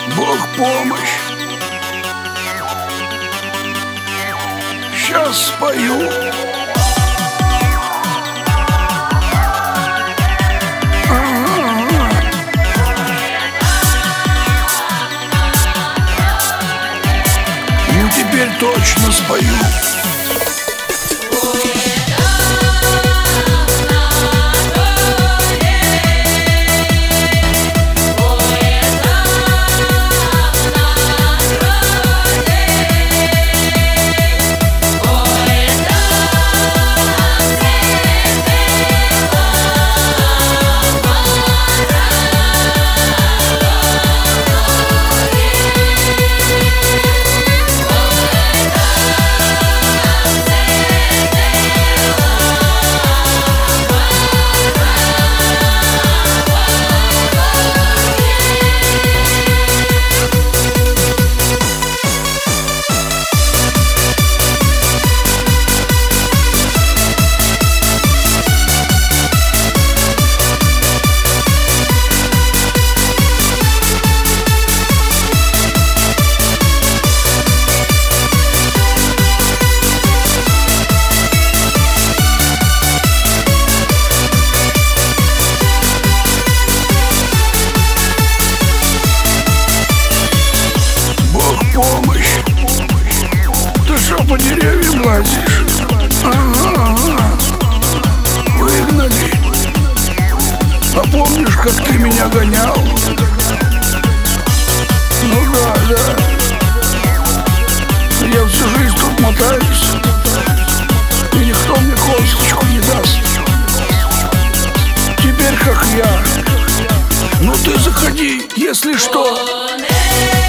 Бог помощь. Сейчас спою. Ну теперь точно спою. Помощь. Ты что, по деревьям лазишь? Ага. Выгнали. А помнишь, как ты меня гонял? Ну да. Я всю жизнь тут мотаюсь, и никто мне косточку не даст. Теперь как я. Ну ты заходи, если что.